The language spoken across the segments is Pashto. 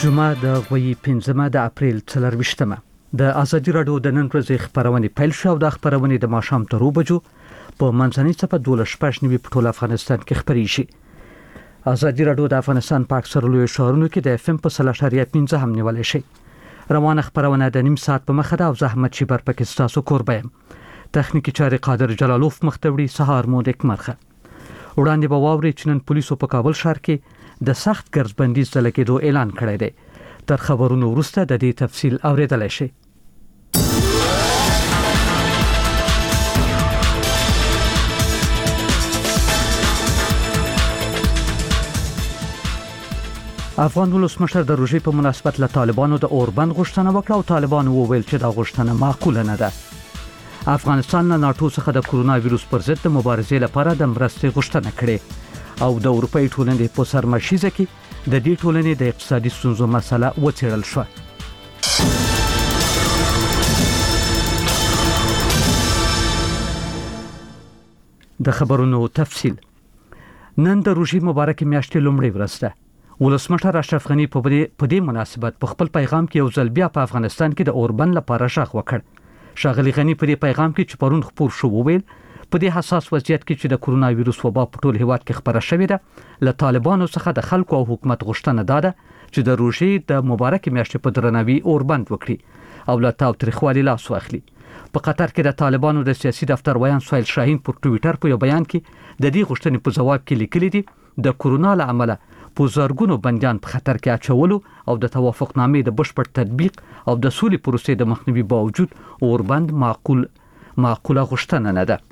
جمعه د غوي 15 د اپریل 24مه د ازادي رادیو د نن ورځې خبرونه پیل شو د خبرونه د ماښام تر 2 بجو په منځنۍ صفه 12:15 په ټول افغانستان کې خبري شي. ازادي رادیو د افغانستان په اکثر لوی شهرونو کې د FM په 3.15 هم نیولای شي. روانه خبرونه د نیم ساعت په مخه د زحمت شي پر پاکستان کوربایم. تخنیکی چاري قادر جلالوف مختوړي سهار مو د مرخه. وړاندې به واوري چې نن پولیسو په کابل ښار کې د سخت ګرځبندي ځل کېدو اعلان کړی دی. تر خبرونو وروسته د دې تفصیل اوریدلای شي. افغان ولسمشر د روژې په مناسبت له طالبانو د اوربند غوښتنه وکړه او طالبانو وویل چې دا غوښتنه معقوله نه ده. افغانستان له ناتو څخه د کورونا وایروس پر ضد د مبارزې لپاره د مرستې غوښتنه کړې او د اروپאי ټولنې په سرمشيزه کې د دې ټولنې د اقتصادي ستونزو مسله وڅېړل شو. د خبرونو تفصیل. نن د روژې مبارکه میاشتې لومړۍ ورځ ده. ولسمشر اشرف غنی په دې مناسبت په خپل پیغام کې یو ځل بیا په افغانستان کې د اوربند لپاره شاخ وکړ. شاغلی غنی په دې پیغام کې چې پرون خبر شو وویل په دې حساس وضعیت کې چې د کورونا وایروس وبا په ټول هیواد کې خبره شوې ده له طالبانو څخه د خلکو او حکومت غوښتنه ده چې د روژې د مبارکه میاشتې په درناوي اوربند وکړي او له تاوتریخوالي لاس واخلي. په قطر کې د طالبانو د سیاسي دفتر ویان سهیل شاهین په ټوئیټر په یو بیان کې د دې غوښتنې په جواب کې لیکلي دي د کورونا له امله په زرګونو بنديان په خطر کې اچولو او د توافقنامې د بشپړ تطبیق او د سولې پروسې د مخنیوي باوجود اوربند معقوله غوښتنه نه ده.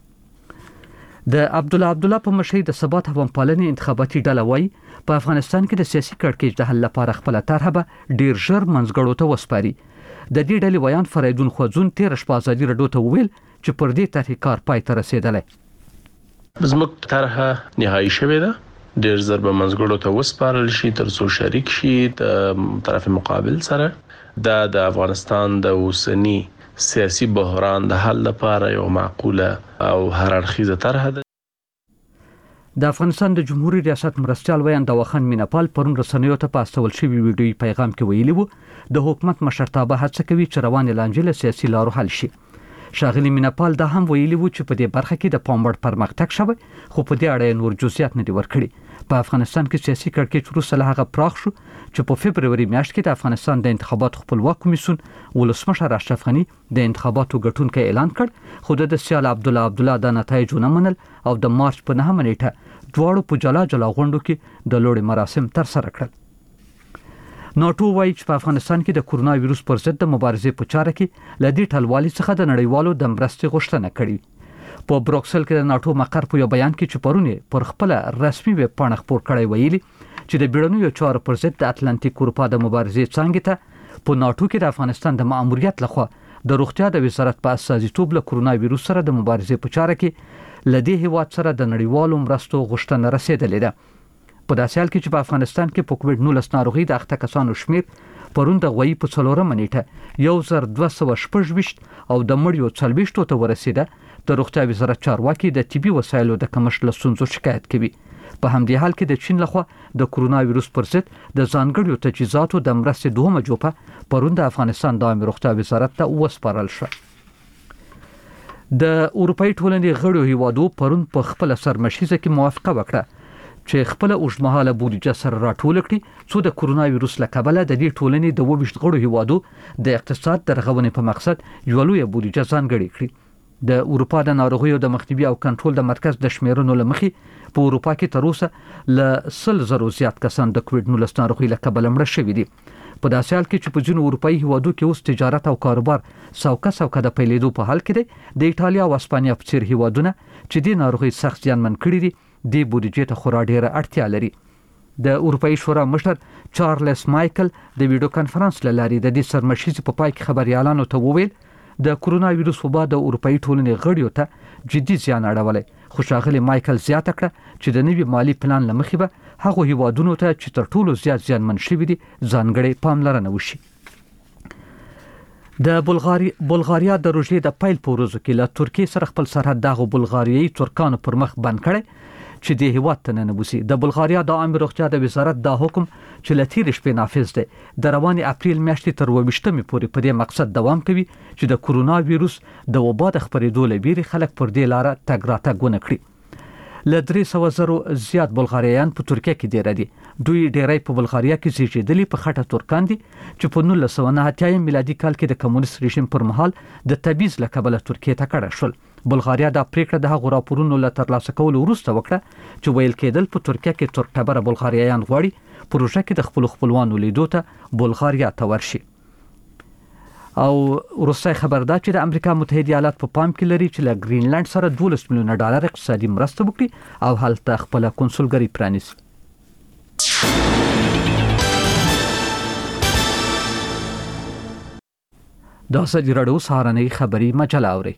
د عبد الله په مشرۍ د ثبات همپالنې انتخاباتي ډله وایي په افغانستان کې د سیاسي کړکېچ د حل لپاره خپل طرحه به ډیر ژر منځګړو ته وسپاري. د دې ډلې ویان فریدون خوځون 13 شپه ازادي رادیو ته وویل چې پر دې طرحه کار پای ته رسیدلی. زموږ طرحه نهایی شوې ده، ډیر ژر به منځګړو ته وسپارل شي تر څو شریک شي د طرف مقابل سره د افغانستان د اوسنی سیاسي بحران د حل لپاره یو معقوله او هر اړخیزه طرحه ده. د افغانستان د جمهوریت ریاست مرستیال ویان دواخان میناپال پرون رسنیو ته په استول شوی ویډیوي پیغام کې ویلي وو د حکومت مشرتابه هڅه کوي چې روانه لانجه سیاسي لارو حل شي. شاغلی میناپال دا هم ویلي وو چې په دې برخه کې د پاموړ پرمختګ شوی خو په دې اړه نور جزئیات نه دي ورکړي. په افغانستان کې سیاسي کړکېچ وروسته له هغه پراخ شو چې په فبرवरी میاشت کې د افغانستان د انتخاباتو خپلواک کمیسیون ولسمشر اشرف غنی د انتخاباتو ګټونکو اعلان کړ خو د سیال عبد الله د نتایج نه منل او د مارچ په 9 نیټه دواړو په جلا غونډو کې د لوړ مراسم تر سره کړل. ناتو وایي چې په افغانستان کې د کورونا وایروس پر ضد د مبارزې په چاره کې لدی ټلوالي څخه د نړیوالو د مرستې غوښتنه کړې. په بروکسل کې د ناتو مقر په یو بیان کې چې پرونه پر خپل رسمي ویب پاڼه خبر کړی ویلي چې د بیړنیو چارو پر ضد د اتلانتیک اروپا د مبارزې څنګه ته په ناتو کې د افغانستان د ماموریت لخوا د روغتیا د وزارت په اساسیتوب له کورونا وایروس سره د مبارزې په چاره کې لدی هیواد سره د نړیوالو مرستو غوښتنه رسیدلې ده. په داسې حال کې چې په افغانستان کې په کووډ-19 ناروغي د اخته کسانو شمیر پرون د غوي په 4 نیټه 1226 او د مړیو 40 ته ورسیده. د روغتیا وزارت چارواکي د طبي وسایلو د کمښت له ستونزو شکایت کوي. په همدې حال کې د چین لخوا د کورونا وایروس پر ضد د ځانګړو تجهیزاتو د مرستې دومره جوپه پرون د افغانستان د روغتیا وزارت ته وسپارل شو. د اروپאי ټولنې غړو هیوادو پرون په خپل سرمشيزه کې موافقه وکړه چې خپل اوږدمهاله بودیجه سره راټول کړي څو د کورونا وایروس له کبله د دې ټولنې د 22 غړو هیوادو د اقتصاد د رغونې په مقصد یو لوی بودیجه ځانګړې کړي. د اروپا د ناروغیو د مخنیوي او کنټرول د مرکز د شمیرونو لمخې په اروپا کې تر اوسه ل 100,000 زیات کسان د کووډ-19 ناروغي له کبله مړه شوي دي. په داسې حال کې چې په ځینو اروپאי هیوادو کې اوس تجارت او کاروبار سوکه د پیلېدو په حال کې دی. د ایټالیا او اسپانیا په څیر هیوادونه چې د ناروغي سخت زیانمن کړي دي د بودیجې ته خورا ډیره اړتیا لري. د اروپאי شورا مشر چارلز مایکل د ویډیو کانفرنس له لارې د دې سرمشيزې په پای کې خبريالانو ته وویل د کورونا وایروس وبا د اروپאי ټولنې غړیو ته جدي زیان اړولې. خو شاغلی مایکل زیاته کړه چې د نوي مالی پلان لمخې به هغه هیوادونو ته چې تر ټولو زیات زیانمن شوي دي ځانګړې پاملرنه وشي. د بلغاریا د روژې د پیل په ورځو کې له ترکیه سره خپل سرحد دغه بلغاریایي ترکانو پر مخ بند کړي چې د هیواد ته ننوځي. د بلغاریا د عامه روغتیا د وزارت دا حکم چې له تېرې شپې نافذ دی د روانې اپریل میاشتې تر 28مې پورې په دې مقصد دوام کوي چې د کورونا وایروس د وبا د خپرېدو له ویرې خلک پر دې لاره تګ راتګ ونه کړي. له 300,000 زیات بلغاریایان په ترکیه کې ډیر دي. دوی ډیری په بلغاریا کې زیږیدلي په خټه ترکان دي چې په 1990 میلادي کال کې د کمونیست رژیم پر مهال د تبعیض له کبله ترکیه ته کډه شول. بلغاریا د پریکړه د هغو راپورونو له ترلاسه کولو وروسته وکړه چې ویل کېدل په ترکیه کې ترک ټبره بلغاریایان غواړي پروژه کې د خپل خپلوانو لیدو ته بلغاریا ته ورشي. او روسي خبر دا چې د امریکا متحده ایالات په پام کې لري چې له ګرینلند سره $12 میلیون اقتصادي مرسته وکړي او هلته خپل کنسولګری پرانیسي. دا ازادي راډیو سهارنۍ خبری مجله اوري.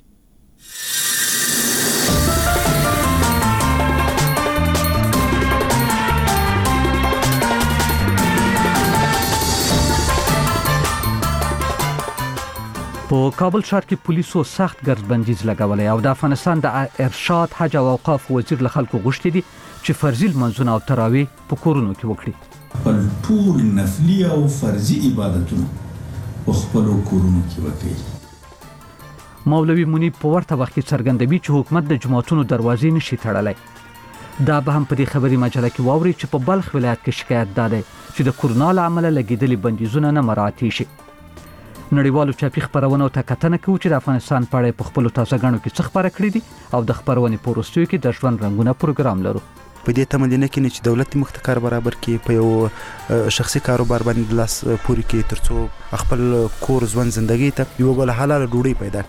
په کابل ښار کې پولیسو سخت ګردبندیز لګولې او د افغانستان د ارشاد حج او اوقاف وزیر له خلکو غوښتي دي چې فرضي لمونځونه او تراویح په کورونو کې وکړي. پر ټول نفلي او فرضي عبادتونه په خپل کورونو کې وکړي. مولوي منیب په ورته وخت کې څرګندوي چې حکومت د جماعتونو دروازې نشي تړلی. دا به هم په دې خبري مجله کې واوري چې په بلخ ولایت کې شکایت داده چې د کورونا له امله لګیدلي بندیزونه نه مراعات شي. نړیوالو چاپی خبرونو ته کتنه کوي چې د افغانستان په اړه په خپل تازه غاڼو کې څه خبره کړې دي او د خبرونې په وروستیو کې د ژوند رنگونه پروګرام لرو. په دې تمدینه کې چې دولت مختکار برابر کې په یو شخصي کاروبار باندې لاس پوري کې ترڅو خپل کور ژوند ژوندۍ ته یو بل حلال ډوډۍ پیدا.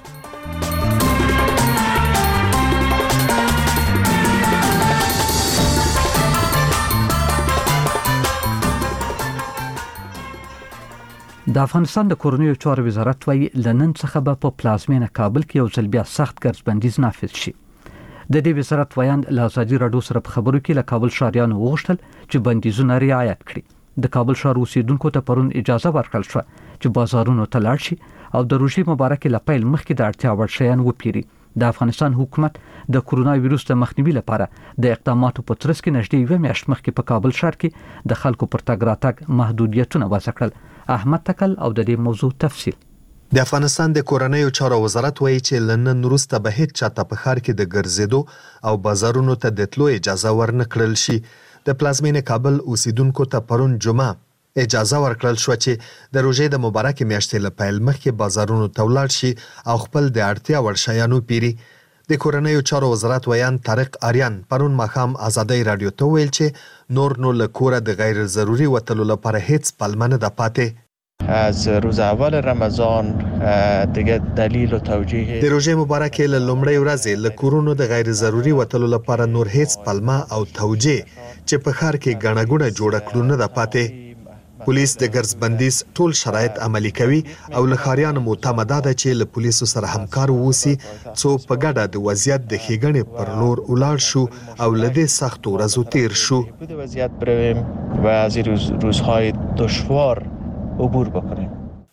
د افغانستان د کورنیو چارو وزارت وايي لنن څخه به په پلازمینه کابل کې یو ځل بیا سخت ګردبندیز نافذ شي. د دې وزارت وایي له ازادي راډیو سره په خبرو کې له کابل ښاریانو وغوښتل چې بندیزونه رعایت کړي. د کابل ښار اوسیدونکو ته پرون اجازه ورکړل شو چې بازارونو ته لاړ شي او د روژې مبارکې له پیل مخکې د اړتیا وړ شیان وپیري. د افغانستان حکومت د کورونا وایروس د مخنیوي لپاره د اقداماتو په ترڅ کې نږدې 1 میاشت مخکې په کابل ښار کې د خلکو پر تګ راتګ محدودیتونه وضع کړل. احمد تکل او د دې موضوع تفصیل. د افغانستان د کورنیو چارو وزارت وایي چې لنن وروسته به هیڅ چاته په ښار کې د ګرځېدو او بازارونو ته د تلو اجازه ورنکړل شي. د پلازمینې کابل اوسیدونکو ته پرون جمعه اجازه ورکړل شو چې د روژې د مبارکې میاشتې له پیل مخکې بازارونو ته ولاړ شي او خپل د اړتیا وړ شیانو پیري. د کورنیو چارو وزارت ویان طارق آریان پرون ماښام ازادي رادیو ته ویل چې نور نو له کوره د غیر ضروري وتلو لپاره هیڅ پلمه نه ده پاتې. از روز اول رمضان دیگه دلیل و توجیه د روژې مبارکې له لومړۍ ورځې له کورونو د غیر ضروري وتلو لپاره نور هیڅ پلمه او توجیه چې په ښار کې ګڼه ګوڼه جوړه کړو نه ده پاتې. پولیس د ګرځبندیز ټول شرایط عملي کوي او له ښاریانو مو تمه ده چې له پولیسو سره همکار ووسي څو په ګډه د وضعیت د ښېګڼې پر لور ولاړ شو او له دې سختو ورځو تیر شو. وضعیت برویم و از این روزهای دشوار عبور بکنیم.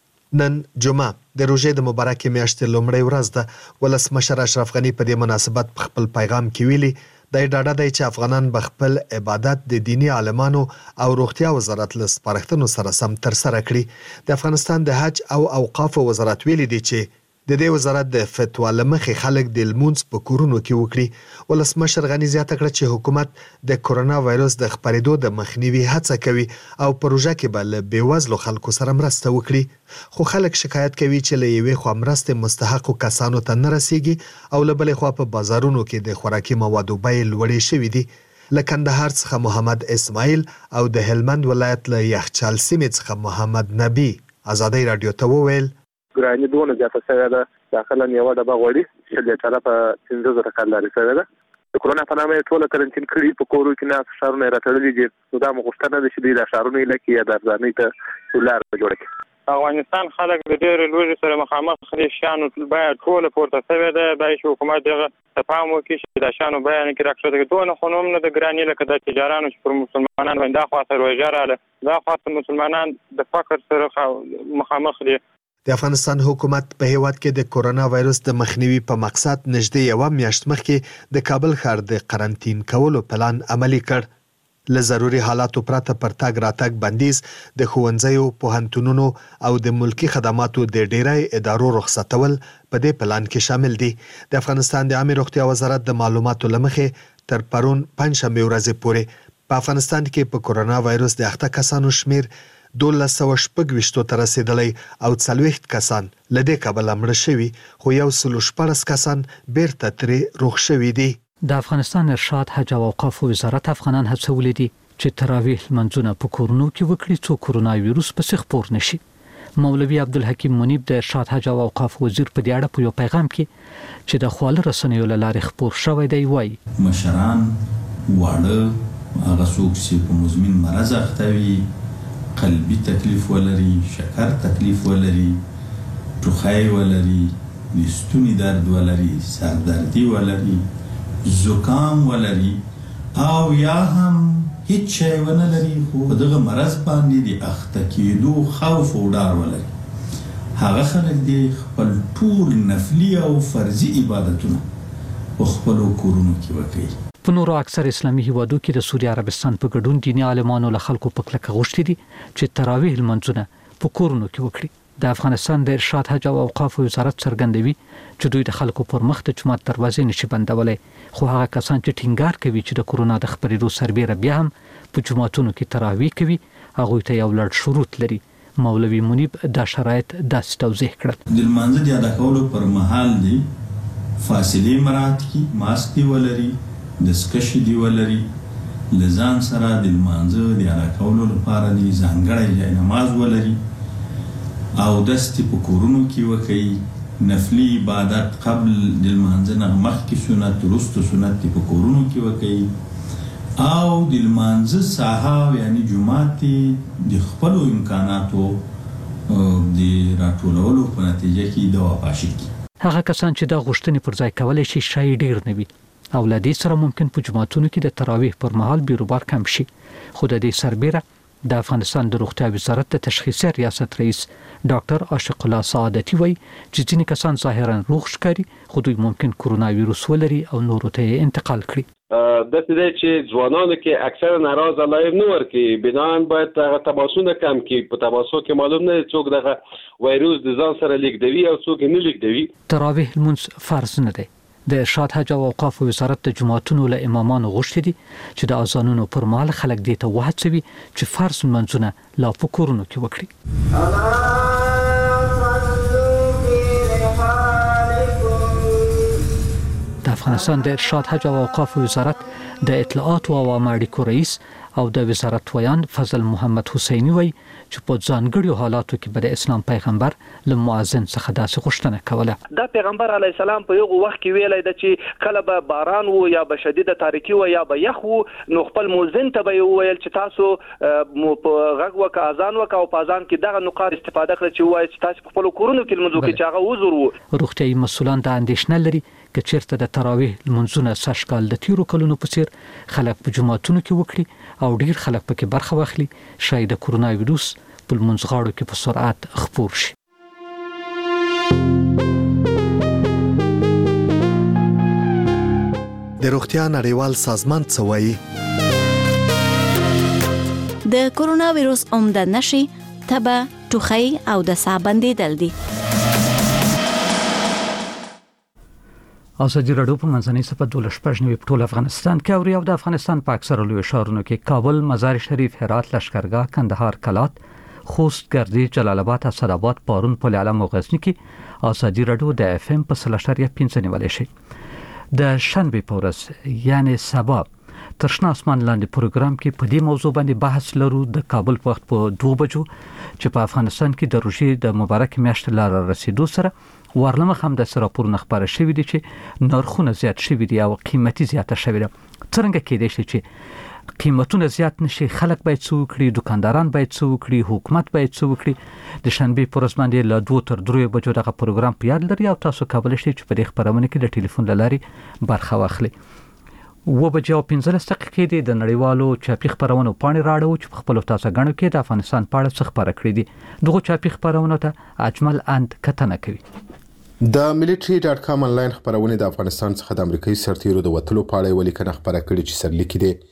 نن جمعه د روژې د مبارکې میاشتې لومړۍ ورځ ده. ولسمشر اشرف غني په دې مناسبت په خپل پیغام کې ویلي د ډاډه دی چې افغانان به خپل عبادت د دینی عالمانو او روغتیا وزارت له سپارښتنو سره سم ترسره کړي. د افغانستان د حج او اوقاف وزارت ویلي دی چې د دې وزارت د فتوا له مخې خلک د لمونځ په کورونو کې وکړي. ولسمشر غني زیاته کړه چې حکومت د کورونا وایروس د خپرېدو د مخنیوي هڅه کوي او پروژه کې به له بېوزلو خلکو سره مرسته وکړي. خو خلک شکایت کوي چې له یوې خوا مرستې مستحقو کسانو ته نه رسیږي او له بلې خوا په بازارونو کې د خوراکي موادو بیې لوړې شوي دي. له کندهار څخه محمد اسماعیل او د هلمند ولایت له یخچال سیمې څخه محمد نبی ازادي رادیو ته وویل ګراني دونه زیاته شوې ده. داخله یو ډبه غوړي چې د چاله په 15,000 کالوري شوې ده. د کورونا په نامه ټول کرنټین کړي په کورو کې نه شهرونه راټړلي دي. نو دا مغشتنه ده چې د شهرونو لکه یا د ځانې ته ولر جوړ کړي. افغانستان خلک د ډېر لوی سره مخامخ دي. شانو باید ټول پورته شوی ده. باید حکومت دغه تفاهم وکړي چې د شانو بیان کې راکړه دونه خنوم نه د ګرانی لکه د تجارانو چې پر مسلمانانو باندې دا خاطر وجراله دا خاطر مسلمانان د فقر سره مخامخ دي. د افغانستان حکومت په هیواد کې د کورونا وایروس د مخنیوي په مقصد نږدې 1 میاشت مخکې د کابل ښار د قرنټین کولو پلان عملي کړ. له ضروري حالاتو پرته پر تاګ راتګ بندیز د ښوونځیو، پوهنتونونو او د ملکی خدماتو د ډیری ادارو رخصتول په دې پلان کې شامل دي. د افغانستان د عامه روغتیا وزارت د معلوماتو لمخې تر پرون پنځشنبه ورځې پورې په افغانستان کې په کورونا وایروس د اخته کسانو شمیر 1226 ته رسیدلی او 40 کسان لدې کابل مړ شوي، خو 114 کسان بیرته ترې روغ شوي دي. د افغانستان ارشاد حج او اوقاف وزارت افغانان هڅولي دي چې تراویح لمونځونه په کورونو کې وکړي څو کورونا وایروس پسې خپور نشي. مولوي عبدالحکیم منیب د ارشاد حج او اوقاف وزیر په دې اړه په یو پیغام کې چې د خواله رسنیو له لارې خپور شوی دی وایي مشران واړه هغه څوک چې په مزمن مرض اخته وي، قلبي تکلیف ولري، شکر تکلیف ولري، ټوخی ولري، د ستوني درد ولري، سردردي ولري، زکام ولري او یا هم هیڅ شی ونه لري خو دغه مرض باندې د اخته کېدو خوف او ډار ولري، هغه خلک دي خپل ټول نفلي او فرضي عبادتونه په خپلو کورونو کې وکړي. په نورو اکثر اسلامي هیوادو کې د سوریه عربستان په ګډون دیني عالمانو له خلکو په کلکه غوښتي دي چې تراویح لمونځونه په کورونو کې وکړي. د افغانستان د ارشاد حج او اوقاف وزارت څرګندوي چې دوی د خلکو پر مخ د جماعت دروازې نشي بندولای، خو هغه کسان چې ټینګار کوي چې د کورونا د خپرېدو سربېره بیا هم په جماعتونو کې تراویح کوي هغوی ته یو لړ شروط لري. مولوي منیب دا شرایط داسې توضیح کړل. د لمانځه د ادا کولو پر مهال دی فاصلې مراعات کړي، ماسک دی ولري، دستکشې دی ولري، لزان سره د لمانځه د ادا کولو لپاره دی ځانګړی ځای نماز ولري او دستې په کورونو کې وکړي، نفلي عبادت قبل د لمانځه نه مخکې سنت، وروسته سنت په کورونو کې وکړي او د لمانځه ساحه یعنی جماعت د خپلو امکاناتو د راټولولو په نتیجه کې د واپاشي کړي. هغه کسان چې دا غوښتنې پر ځای کولای شي شاید ډیر نه وي او له دې سره ممکن په جماعتونو کې د تراویح پر مهال بیروبار کم شي، خو د دې سربېره د افغانستان د روغتیا وزارت د تشخیصي ریاست رئیس ډاکټر عاشق الله سعادتي وایي چې ځینې کسان ظاهرا روغ ښکاري خو دوی ممکن کورونا وایروس ولري او نورو ته انتقال کړي. د دې چې ځوانانو کې اکثر ناراض علایف نه ورکي، بنان باید هغه تماسونه کم کړي. په تماسو کې معلوم نه څوک دغه وایروس د ځان سره لیږدوي او څوک نه لیږدوي. تراویح لمونځ فرض نه دی. د ارشاد حج او اوقاف وزارت د جماعتونو له امامانو غوښتي دي چې د اذانونو پر مهال خلک دې ته وهڅوي چې فرض لمونځونه لا په کورونو کې وکړي. د افغانستان د ارشاد حج او اوقاف وزارت د اطلاعات او عوامه اړیکو رئیس او د وزارت ویان فضل محمد حسینی وایي چې په ځانګړو حالاتو کې به د اسلام پیغمبر له مؤذن څخه داسې غوښتنه کوله. دا پیغمبر علی السلام په یو وخت کې ویلای د چې کله به باران وو یا به شدیده تاریکی وو یا به یخ وو، نو خپل مؤذن ته به ویل چې تاسو په غږ وک اذان وک او په اذان کې دغه نقاط استفاده کړئ چې وایي چې تاسو په خپل کورونو کې لمونځ وکړئ چې هغه وزور وو. روغتیايي مسؤلان دا اندېښنه لري چې چیرته د تراویح لمونځونه سږکال د تیرو کلونو په څیر خلک په جماعتونو کې وکړي او ډیر خلک پکې برخه واخلي، شاید د کورونا وایروس په لمونځغاړو کې په سرعت خپور شي. د روغتیا نړیوال سازمان څه وایي؟ د کورونا وایروس عمده نښې تبه، ټوخی او د ساه بندېدل دي. ازادي راډیو په منځنۍ صفحه 12 په ټول افغانستان کې اوري او د افغانستان په اکثره لوی ښارونو کې کابل، مزار شریف، هرات، لشکرګاه، کندهار، کلات، خوست، ګردی، جلال آباد، اسداباد، پارون، پل علم او غزنی کې ازادي راډیو د اف ام په 3.5 نیولای شي. د شنبه په ورځ یعنی سبا تر شنه اسمان لاندې پروګرام کې په دې موضوع باندې بحث لرو د کابل په وخت په 2 بجو چې په افغانستان کې د روژې د مبارک میاشتې لار رسیدو سره ورلمخ هم د راپورونه خبره شوې دي چې نرخونه زیات شوي دي او قیمتي زیاته شوې ده. څنګه کېدای شي چې قیمتونه زیات نشي؟ خلک باید څه وکړي، دکانداران باید څه وکړي، حکومت باید څه وکړي؟ د شنبه پر ورځ باندې له 2 تر 3 بجو دغه پروګرام په یاد لري او تاسو کابل شئ چې په دې خبرونه کې د ټلیفون لارې برخه واخلئ. 15:15 کې د نړیوالو چاپی خبرونو پاڼې راړو چې په خپل تازه غنو کې د افغانستان په اړه څه خبره کړې دي. دغه چاپی خبرونو ته اجمل اند کتنه کوي. د military.com انلاین خبرونه د افغانستان څخه د امریکایي سرتیرو د وټلو په اړه ولیکنه خبره کړې چې سرلیکي دي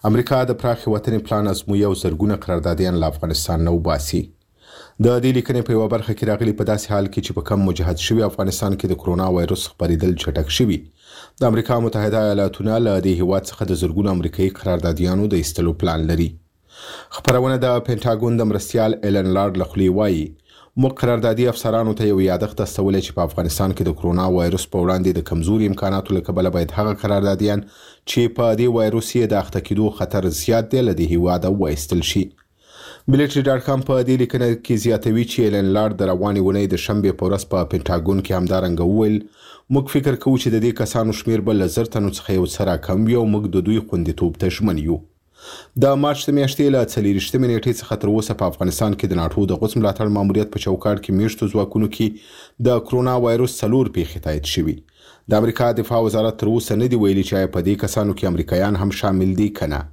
امریکا د پراخ وطن پلان ازموي او زرګونه قراردادیان له افغانستان نه وباسي. د دې لیکنې په یو برخه کې راغلي په داسې حال کې چې په کم مجهز شوی افغانستان کې د کرونا وایروس خپرېدل چټک شوی، د امریکا متحده ایالاتونه له دې هیواد څخه د زرګونو امریکایي قراردادیانو د ایستلو پلان لري. خبرونه د پینټاګون د مرستیال ایلن لارډ له خولې وایي موږ قراردادي افسرانو ته یو یادښت استولی چې په افغانستان کې د کرونا وایروس په وړاندې د کمزوري امکاناتو له کبله باید هغه قراردادیان چې په دې وایروس یې د اخته کېدو خطر زیات دی له دې هیواده وایستل شي. military.com په دې لیکنه کې زیاتوي چې ایلن لارډ د روانې اونۍ د شنبې په ورځ په پینټاګون کې همدارنګه وویل موږ فکر کوو چې د دې کسانو شمیر به له 1000 تنو څخه یو څه راکم وي او موږ د دوی خوندیتوب ته ژمن یو. د مارچ د میاشتې له 24 نیټې څخه تر اوسه په افغانستان کې د ناټو د غوڅ ملاتړ ماموریت په چوکاټ کې میشتو ځواکونو کې د کرونا وایروس 4 پیښې تایید شوي. د امریکا دفاع وزارت تر اوسه نه دی ویلي چې په دې کسانو کې امریکایان هم شامل دي کنه.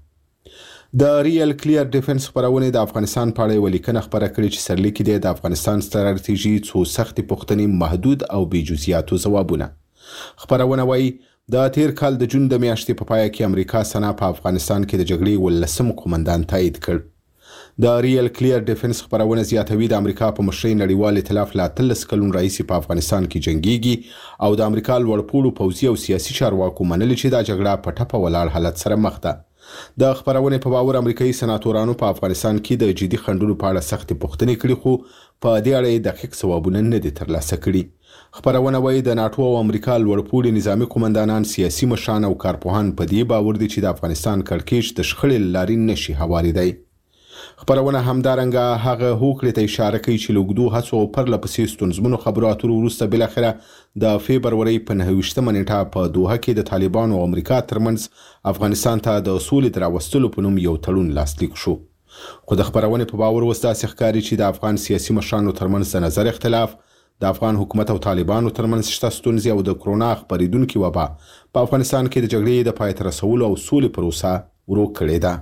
د ریل کلیر ډیفنس خبرونه د افغانستان په اړه ولیکنه خبره کړې چې سرلیک دی د افغانستان ستراتیژي څو سختي پوښتنې محدود او بې جزئیاتو ځوابونه. خبرونه وایي د تیر کال د جون د میاشتې په پای کې امریکا سنا په افغانستان کې د جګړې ولسم قومندان تایید کړ. د ریل کلیر ډیفنس خبرونه زیاتوي د امریکا په مشرۍ نړیوال ائتلاف لا 13 کلون رئیس په افغانستان کې جنگيږي او د امریکا لوړپوړو پوځي او سیاسي چارواکو منلي چې دا جګړه په ټپه ولاړ حالت سره مخ ده. د خبرونه په باور امریکایي سناتورانو په افغانستان کې د جدي خنډونو په اړه سختې پوښتنې کړې خو په دې اړه دقیق ځوابونه نه دي ترلاسه کړي. خبرونه وایي د ناټو او امریکا لوړپوړي نظامی قومندانان سیاسي مشران او کارپوهان په دې باور دي چې د افغانستان کړکېچ د شخړې لارې نشي هواریدای. خبرونه همدارنګه هغه هوکړې ته اشاره کوي چې لوګدو هڅو پرله پسې ستونزمنو خبرو اترو وروسته بالاخره د فبرورۍ په 9 نیټه په دوحه کې د طالبانو او امریکا ترمنځ افغانستان ته د سولې د راوستلو په نوم یو تړون لاسلیک شو. خو د خبرونه په باور وستا ښکاري چې د افغان سیاسي مشرانو ترمنځ د نظر اختلاف، د افغان حکومت او طالبانو ترمنځ شته ستونزې او د کرونا خپرېدونکې وبا په افغانستان کې د جګړې د پای ته رسولو او سولې پروسه ورو کړې ده.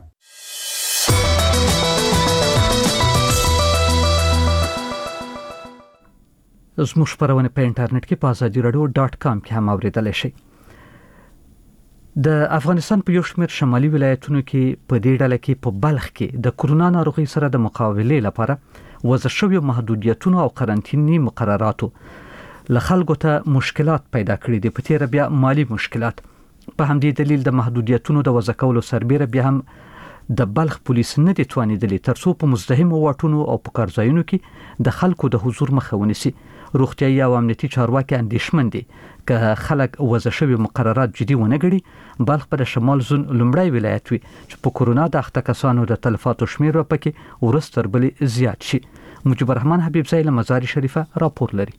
زموږ خبرونه په انټرنیټ کې په azadiaradio.com کې هم اوریدلای شئ. د افغانستان په یو شمېر شمالي ولایتونو کې په دې ډله کې په بلخ کې د کرونا ناروغي سره د مقابلې لپاره وضع شوی محدودیتونو او قرنطیني مقرراتو له خلکو ته مشکلات پیدا کړي دي. په تیر بیا مالی مشکلات په همدې دلیل د محدودیتونو د وضع کولو سربېره بیا هم د بلخ پولیس نه دي توانیدلي ترڅو په مزدحمو واټونو او په کارځایونو کې د خلکو د حضور مخه ونیسي. روغتیايي او امنیتي چارواکي اندېښمن دي که خلک وضع شوی مقررات جدي ونه ګڼي بلخ په شمال زون لومړی ولایت وي چې په کرونا د اخته کسانو د تلفاتو شمیر پکې ورستر بلې زیات شي. مجيب الرحمن حبیب زای له مزار شریفه راپور لري.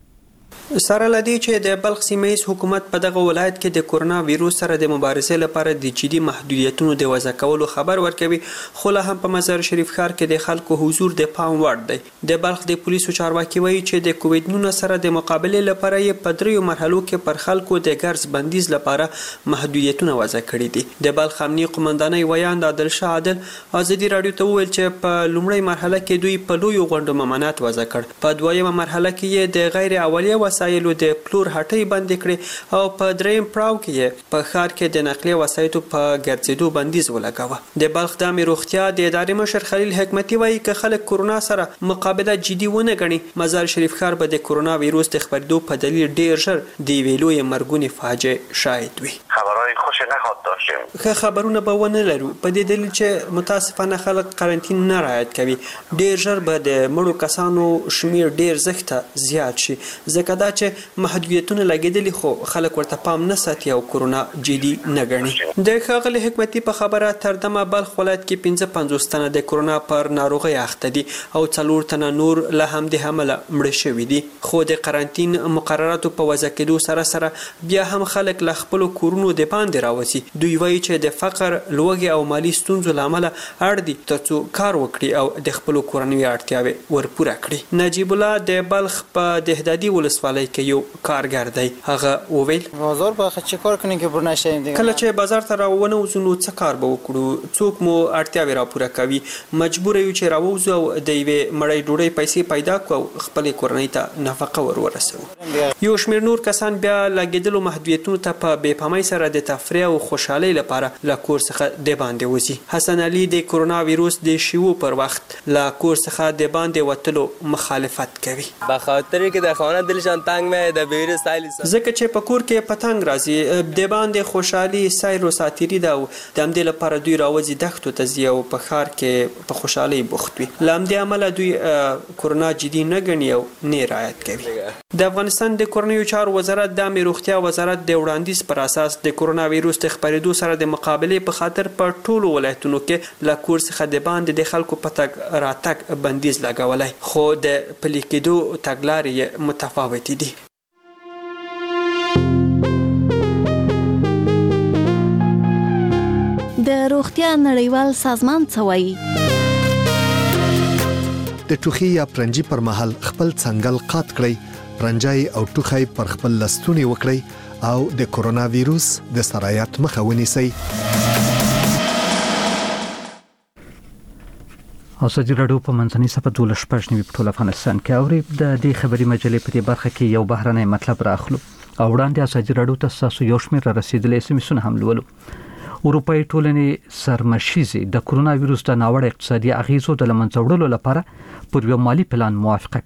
سره لدی چې د بلخ سیمه حکومت په دغه ولایت کې د کرونا وایروس سره د مبارزې لپاره د جدي محدودیتونو د وضع کولو خبر ورکوي، خو له هم په مزار شریف ښار کې د خلکو حضور د پام وړ دی. د بلخ د پولیسو چارواکي وایي چې د کووډ 19 سره د مقابلې لپاره یې په دریو مرحلو کې پر خلکو د ګرځ بندیز لپاره محدودیتونه وضع کړي دي. د بلخ امنیتي قومندانۍ ویاند عادل شاه عادل ازادي رادیو ته وویل چې په لومړی مرحله کې دوی په لویو غونډو ممانعت وضع کړ، په دویمه مرحله کې یې د غیر اولیه وسایلو د پلور هټۍ بند کړې او په دریم پړاو کې په ښار کې د نقلیه وسایطو په ګرځېدو بندیز ولګاوه. د بلخ د عامه روغتیا د ادارې مشر خلیل حکمتي وایي که خلک کرونا سره مقابله جدي ونه ګڼي مزار شریف ښار به د کرونا وایروس د خپرېدو په دلیل ډیر ژر د ویلوی مرګونی فاجعه شاهد وي. خبرهای خوش نخواد داشتیم. که خبرونه به ونه لرو په دې دلیل چې متاسفانه خلک قرنطین نه رعایت کوي ډیر ژر به د مړو کسانو شمیر ډیر زښته زیات شي، ځکه دا چې محدودیتونه لګیدلي خو خلک ورته پام نه ساتي او کرونا جدي نه ګڼي. د ښاغلي حکمتي په خبره تر دمه بلخ ولایت کې 55 تنه د کرونا پر ناروغۍ اخته دي او 4 تنه نور له همدې حمله مړه شوي دي. خو د قرنطین مقرراتو په وضع کېدو سره سره بیا هم خلک له خپلو کورونو د باندې راوځي. دوی وایي چې د فقر، لوږې او مالي ستونزو له امله اړ دي ترڅو کار وکړي او د خپلو کورنیو اړتیاوې ورپوره کړي. نجیب الله د بلخ په دهدادي ولسوالۍ کې یو کارګر دی. هغه وویل بازار به چه کار کنیم که پر نشیم دیگه. کله چې بازار ته راوونه وځو نو څه کار به وکړو؟ څوک مو اړتیاوې راپوره کوي؟ مجبور یو چې راوځو او د یوې مړۍ ډوډۍ پیسې پیدا کړو او خپلې کورنۍ ته نفقه ورسوو. یو شمېر نور کسان بیا لګېدلو محدودیتونو ته په بې پامۍ سره د تفریح او خوشحالي لپاره له کور څخه د باندې وځي. حسن علي د کرونا وایروس د شیوع پر وخت له کور څخه د باندې وتلو مخالفت کوي. به خاطر کې د خانه دلشان تنگ مې د وایروس سایل ځکه چې په کور کې پتنګ راځي د باندې خوشحالي سایر او ساتيري دا د همدې لپاره دوی راوځي دښتو ته ځي او په ښار کې په خوشحالي بوخت وي. له همدې امله دوی کرونا جدي نه ګڼي او نه رعایت کوي. د افغانستان د کورنیو چارو وزارت د عامه روغتیا وزارت د وړاندیز پر اساس د کرونا وایروس د خپرېدو سره د مقابلې په خاطر په ټولو ولایتونو کې له کور څخه د باندې د خلکو په تګ راتګ بندیز لګولای، خو د پلي کېدو تګلارې متفاوتې دي. د روغتیا نړیوال سازمان څه وایي؟ د ټوخي یا پرنجي پر مهال خپل څنګل قات کړئ، پرنجای او ټوخي پر خپل لستونی وکړئ او د کرونا وایروس د سرایت مخه ونیسئ. ازادي راډیو په منځنۍ صفحه 12 په ټول افغانستان کې اوري. د دې خبري مجلې په دې برخه کې یو بهرنی مطلب راخلو او وړاندې ازادي راډیو ته تاسو یو شمېر رسیدلې اسمسونه هم لولو. اروپאי ټولنې سرمشيزي د کرونا وایروس د ناوړه اقتصادي اغیزو د لمنځه وړلو لپاره پر یو مالی پلان موافقه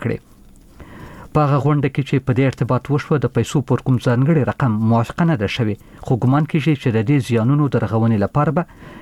کړې. په هغه غونډه کې چې په دې ارتباط وشوه د پیسو پر کوم ځانګړي رقم موافقه نه ده شوې، خو ګمان کیږي چې د دې زیانونو د رغونې لپاره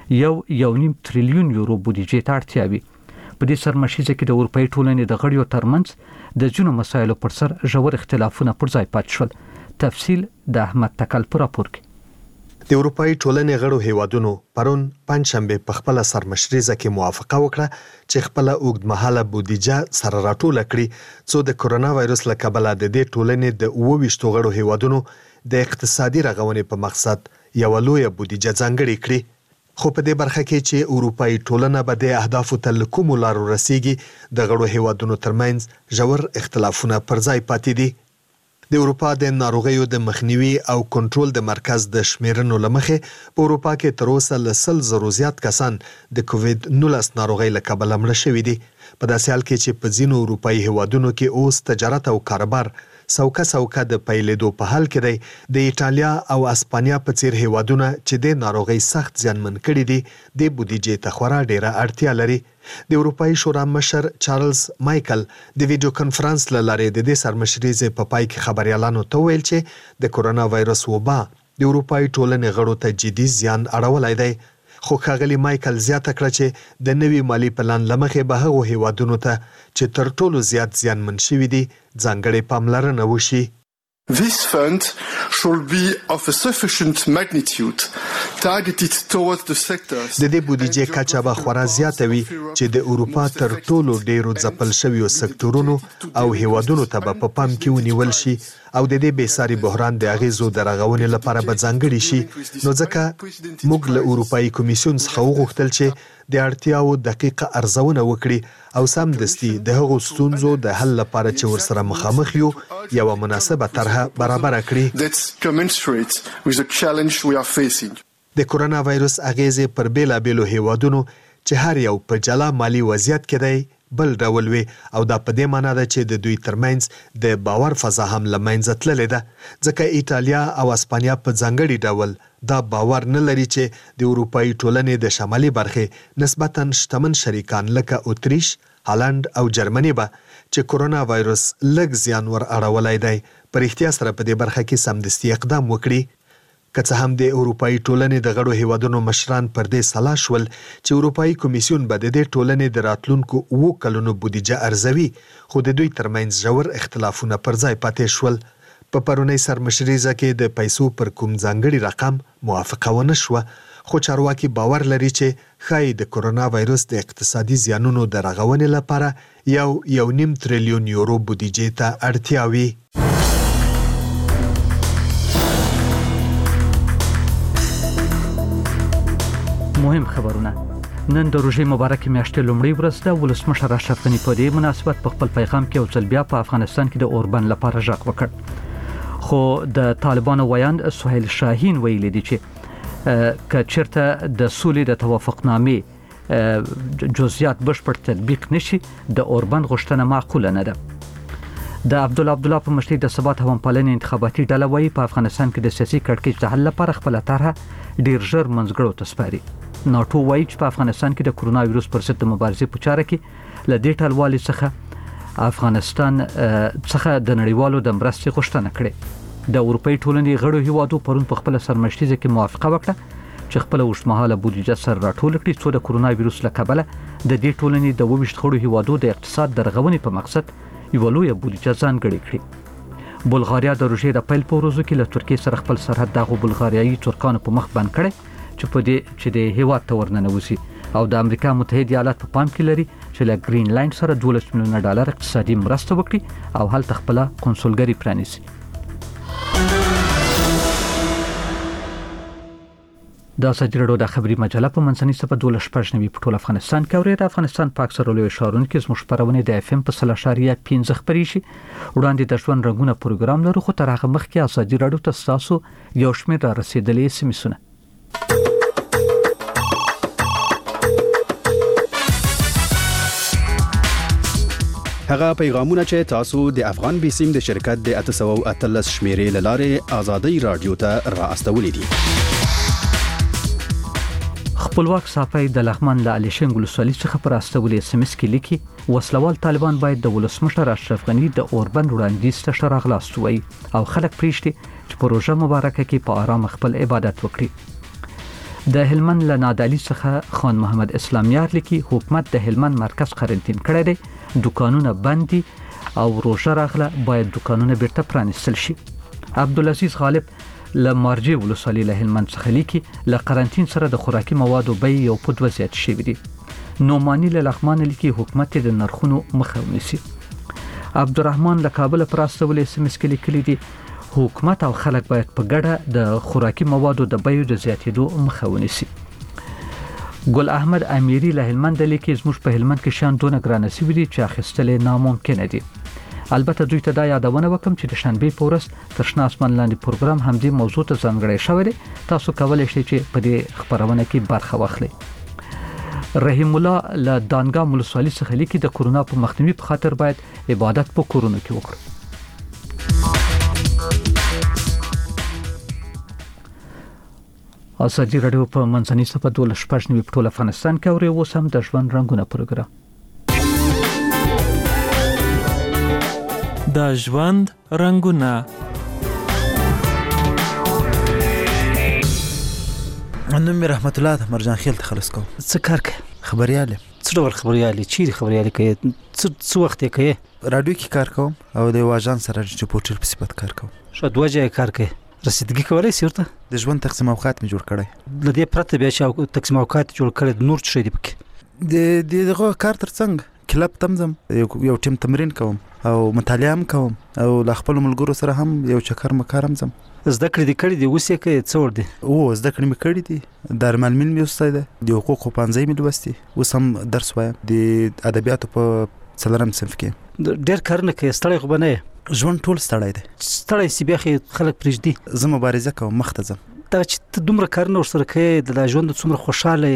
به 1.5 تریلیون یورو بودیجې ته اړتیا وي. په دې سرمشيزه کې د اروپאי ټولنې د غړیو ترمنځ د ځینو مسایلو پر سر ژور اختلافونه پر ځای پات شول. تفصیل د احمد تکل پر راپور کې. د اروپאי ټولنې غړو هیوادونو پرون پنځشنبه په خپل سرمشریزه کې موافقه وکړه چې خپل اوږدمهاله بودیجه سره راټول کړي څو د کرونا وایروس له کبله د دې ټولنې د 28 غړو هیوادونو د اقتصادي رغونې په مقصد یو لوی بودیجه ځانګړې کړي. خو په دې برخه کې چې اروپאי ټولنه به د اهدافو ته لکوم لارو رسیږي، د غړو هیوادونو ترمنځ ژور اختلافونه پر ځای پاتې دي. د اروپا د ناروغیو د مخنیوي او کنټرول د مرکز د شمیرنو لمخې په اروپا کې تر اوسه له 100,000 زیات کسان د کووید-19 ناروغۍ له کبله مړه شوي دي. په داسې حال کې چې په ځینو اروپאי هیوادونو کې اوس تجارت او کاروبار سوکه د پیلېدو په حال کې دی. د ایټالیا او اسپانیا په څیر هیوادونه چې د ناروغۍ سخت زیانمن کړي دي د بودیجې ته خورا ډیره اړتیا لري. د اروپאי شورا مشر چارلز مایکل د ویډیو کانفرنس له لارې د دې سرمشریزې په پای کې خبريالانو ته ویل چې د کرونا وایروس وبا د اروپאי ټولنې غړو ته جدي زیان اړولای دی. خو ښاغلي مایکل زیاته کړه چې د نوي مالی پلان لمخې به هغو هیوادونو ته چې تر ټولو زیات زیانمن شوي دي ځانګړې پاملرنه وشي. This fund should be of a sufficient magnitude targeted towards the sectors. د دې بودیجې کچه به خورا زیاته وي چې د اروپا تر ټولو ډیرو ځپل شویو سکتورونو او هیوادونو ته په پام کې ونیول شي او د دې بیساري بحران د اغیزو د رغونې لپاره به ځانګړي شي. نو ځکه موږ له اروپאי کمیسیون څخه وغوښتل چې د اړتیاو دقیقه ارزونه وکړي او سمدستي د هغو ستونزو د حل لپاره چې ورسره مخامخ یو یو مناسبه طرحه برابر کړي. That's commensurate with the challenge we are facing. د کرونا وایروس اغیزې پر بیلابیلو هیوادونو چې هر یو په جلا مالی وضعیت کې دی بل ډول وي او دا په دې معنی ده چې د دوی ترمنځ د باور فضا هم لمنځه تللې ده، ځکه ایټالیا او اسپانیا په ځانګړي ډول دا باور نه لري چې د اروپאי ټولنې د شمالي برخې نسبتاً شتمن شریکان لکه اتریش، هالند او جرمني به چې کرونا وایروس لږ زیان ور اړولای دی پر احتیاط سره په دې برخه کې سمدستي اقدام وکړي. که څه هم د اروپאי ټولنې د غړو هیوادونو مشران پر دې سلا شول چې اروپאי کمیسیون به د دې ټولنې د راتلونکو 2 کلونو بودیجه ارزوي، خو د دوی ترمنځ ژور اختلافونه پر ځای پاتې شول. په پرونی سرمشریزه کې د پیسو پر کوم ځانګړي رقم موافقه ونه شوه، خو چارواکي باور لري چې ښایي د کرونا وایروس د اقتصادي زیانونو د رغونې لپاره 1.5 تریلیون یورو بودیجې ته اړتیا وي. مهم خبرونه. نن د روژې مبارکې میاشتې لومړۍ ورځ ده. ولسمشر اشرف غني په دې مناسبت په خپل پیغام کې یو ځل بیا په افغانستان کې د اوربند لپاره ژغ وکړ، خو د طالبانو ویاند سهیل شاهین ویلي دی چې که چیرته د سولې د توافقنامې جزئیات بشپړ تطبیق نشي د اوربند غوښتنه معقوله نه ده. د عبدالله په مشرۍ د ثبات هومپالنې انتخاباتي ډله وایي په افغانستان کې د سیاسي کړکېچ د حل لپاره خپل طرحه ډیر ژر منځګړو ته سپاري. ناتو وایي چې په افغانستان کې د کرونا وایروس پر ضد د مبارزې په چاره کې له دې ټلوالې څخه افغانستان څخه د نړیوالو د مرستې غوښتنه کړې. د اروپאי ټولنې غړو هیوادو پرون په خپل سرمشتیزه کې موافقه وکړه چې خپل اوږدمهاله بودیجه سره راټول کړي څو د کرونا وایروس له کبله د دې ټولنې د 22 غړو هیوادو د اقتصاد د رغونې په مقصد یو لوی بودیجه ځانګړې کړي. بلغاریا د روژې د پیل په ورځو کې له ترکیې سره خپل سرحد دغه بلغاریایي ترکانو په مخ بند کړي چې د هیواد ته ورننوځي او د امریکا متحده ایالات په پام کې لري چې له ګرینلند سره $12 میلیون اقتصادي مرسته وکړي او هلته خپل کنسولګری پرانیسي. دا سجریړو د خبري مجله په منځنۍ صفه 12 په ټول افغانستان کې اوري. د افغانستان په اکثر لوی ښارونو کې زموږ خبرونه د FM په 3.5 خبري شي. وړاندې د ژوند رنگونه پروګرام لرو خو تر هغه مخکې اساجي راډیو ته تاسو یو شمېر را رسیدلې سمسونه. هغه پیغامونه چې تاسو د افغان بیسیم د شرکت د 813 شمیرې لاره آزادۍ رادیو ته را استولې دي. خپلواک صافي د لغمان له علي شنګ ولسوالۍ څخه پر استولې SMS کې لیکي وسلوال طالبان باید د ولسمشر اشرف غنی د اوربند وړاندیز ته شراغلاست وي او خلک پریشتي چې پروژه مبارکه کې په آرام خپل عبادت وکړي. د هلمند له نادعلي څخه خان محمد اسلامیار لیکي حکومت د هلمند مرکز قرنټین کړی دی، دکانونه بند دي او روژه راغله باید دکانونه بیرته پرانیستل شي. عبدالعزیز غالب له مارجې ولسوالۍ له هلمند څخه لیکي له قرنټین سره د خوراکي موادو بیې یو په 2 زیات شوي دي. نومانی له لغمان لیکي حکومت د نرخونو مخه ونیسي. عبدالرحمن له کابل پر استولې SMS کې لیکلي دي حکومت او خلک باید په ګډه د خوراکي موادو د بیو د زیاتېدو مخه ونیسي. ګل احمد امیری له هلمند لیکي زموږ په هلمند کې شان دونه ګرانه سوي دي چې اخیستل ناممکن دي. البته دوی ته دا یادونه وکم چې د شنبه په ورځ تر شنه اسمان لاندې پروګرام همدې موضوع ته ځانګړی شوی دی. تاسو کولای شئ چې په دې خبرونه کې برخه واخلئ. رحیم الله له دانګام ولسوالۍ څخه لیکي د کرونا په مخنیوي په خاطر باید عبادت په کورونو کې وکړو. اساجي راډیو په منځنۍ صفه 12 په ټول افغانستان کې اوري. اوس هم د ژوند رنگونه پروګرام د ژوند رنگونه. نوم رحمت الله مرجان خیل تخلص کوم. څه کار کوي؟ خبريال. څه ډول خبريال؟ چیرې خبريال کوي؟ څه وخت کوي؟ رادیو کې کار کوم او د واژان سره ریپورټر په صفت کار کوم. شو دوه ځای کار کوي. رسیدګي کولای شي ورته؟ د ژوند تقسیم اوقات می جوړ کړی. د دې پرته بیا چې تقسیم اوقات جوړ کړی نور څه دی پکې؟ د دغه کار ترڅنګ کلب تمزم یو ټیم تمرین کوم او مطالعه هم کوم او له خپل ملګرو سره هم یو چکر مکارم زم. زده کړې دي اوس یې کوي څور دي؟ او زده کړې مې کړې دي. درمل مل مې وسته ده د حقوق په 15 مې لوستي. اوس هم درس وایم د ادبیاتو په 4 صنف کې. ډېر کارونه کوي. ستړی خو بنه ژوند ټول ستړی دی. ستړی سی بیا خلک پرېږدي. زه مبارزه کوم مخ ته ځم. دا چې ته دومره کارونه ورسره کوي د ژوند څومره خوشاله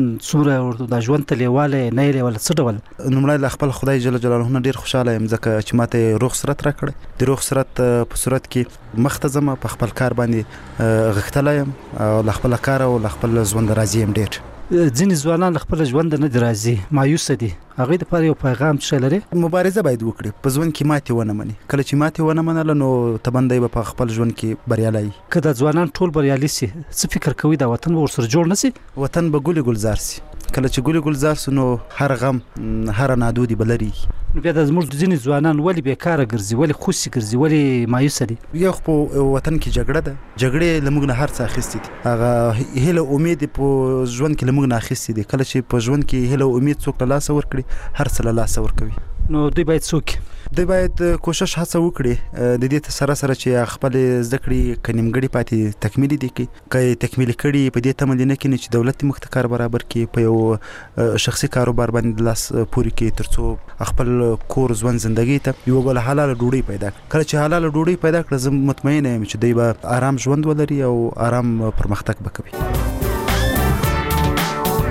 څومره د ژوند ته لیواله نه لیواله څه ډول؟ نومړی له خپل خدای جل جلاله نه ډیر خوشاله یم ځکه چې ماته روغ صورت راکړی. د روغ صورت په صورت کې مخ ته ځم په خپل کار باندې غښتلی یم او له خپل کار او له خپل ژوند راضي یم. ډیر ځینې ځوانان له خپل ژوند نه دي راضي، مایوسه دي. هغوی دپاره یو پیغام څه لري؟ مبارزه باید وکړي. په ژوند کې ماتې ونه مني. کله چې ماتې ونه منله نو تبندی به په خپل ژوند کې بریالی وي. که دا ځوانان ټول بریالي سي څه فکر کوي دا وطن به ورسره جوړ نه سي؟ وطن به ګلې ګلزار سي. کله چې ګلې ګلزار سو نو هر غم هر نادودي بلري. نو بیا د زموږ ځینې ځوانان ولې بیکاره ګرځي، ولې خوشي ګرځي، ولې مایوسه دي؟ یو خو په وطن کې جګړه ده. جګړې له موږ نه هر څه اخیستي دي. هغه هیله امید په ژوند کې له موږ نه اخیستي دي. کله چې په ژوند کې هیله امید څوک له لاسه ورکړي هر څه له لاسه ورکوي. نو دوی باید څوک دوی باید کوشش هڅه وکړي د دې سره سره چې خپل زده کړې کنيمګړي پاتې تکمیل دي کې تکمیل کړي په دې تمل نه کې چې دولت مختکار برابر کې په یو شخصي کاروبار باندې لاس پوري کې ترڅو خپل کور ژوند ژوندۍ ته یو بل حلال ډوډۍ پیدا کړي. چې حلال ډوډۍ پیدا کړي زه مطمئن یم چې دوی به آرام ژوند ولري او آرام پرمختګ وکړي.